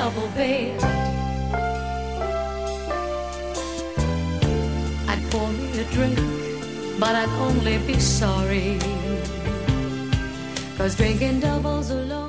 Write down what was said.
double, babe, I'd pour me a drink, but I'd only be sorry, 'cause drinking doubles alone